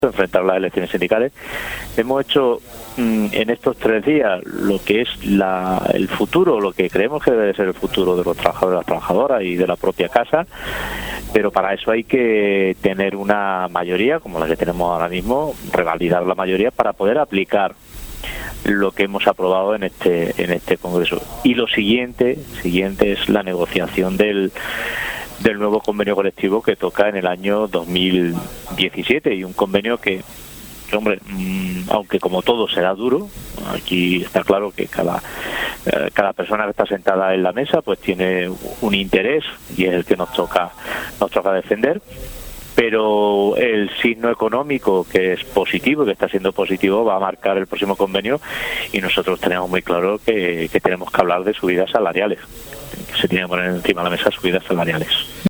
enfrentar las elecciones sindicales. Hemos hecho en estos 3 días lo que es el futuro, lo que creemos que debe ser el futuro de los trabajadores y las trabajadoras y de la propia casa, pero para eso hay que tener una mayoría, como la que tenemos ahora mismo, revalidar la mayoría para poder aplicar lo que hemos aprobado en este Congreso. Y lo siguiente es la negociación del nuevo convenio colectivo que toca en el año 2017, y un convenio que hombre, aunque como todo será duro, aquí está claro que cada persona que está sentada en la mesa pues tiene un interés y es el que nos toca defender, pero el signo económico, que es positivo, que está siendo positivo, va a marcar el próximo convenio, y nosotros tenemos muy claro que tenemos que hablar de subidas salariales, que se tiene que poner encima de la mesa subidas salariales.